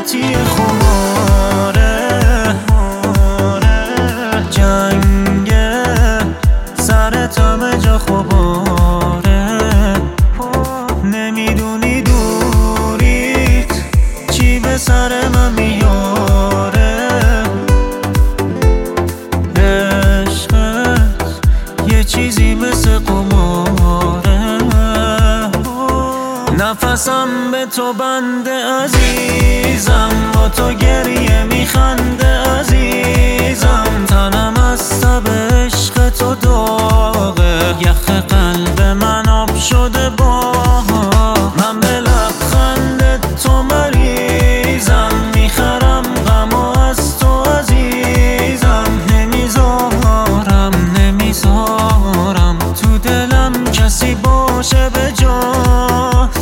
غلطی خماره، جنگ سرت همه جا خباره. نمیدونی دوریت چی به سر من میاره. عشقت یه چیزی مثل قماره. نفسم به تو بنده عزیزم، با تو گریه میخنده عزیزم. تنم از تب عشق تو داغه، یخ قلب من آب شده با من. به لبخند تو مریضم، میخرم غمو از تو عزیزم. نمیذارم تو دلم کسی باشه به جات.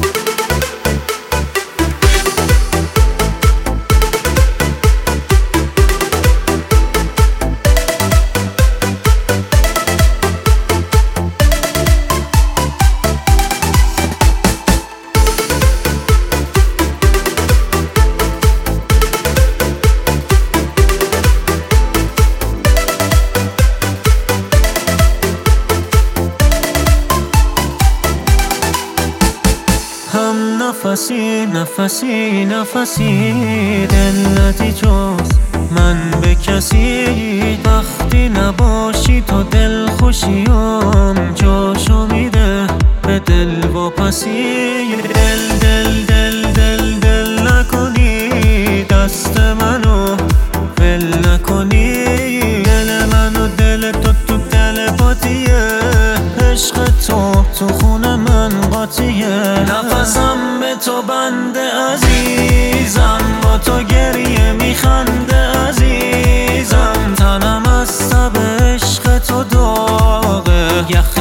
هم نفسی دلتی جز من به کسی. وقتی نباشی تو دل خوشیم جاشو میده به دل واپسی. دل نکنی دست منو ول نکنی. دل منو دل تو دل پاتیه. عشق تو خون من قاطیه. نفسم به تو بنده عزیزم، با تو گریه میخنده عزیزم. تنم از تب عشق تو داغه، یخ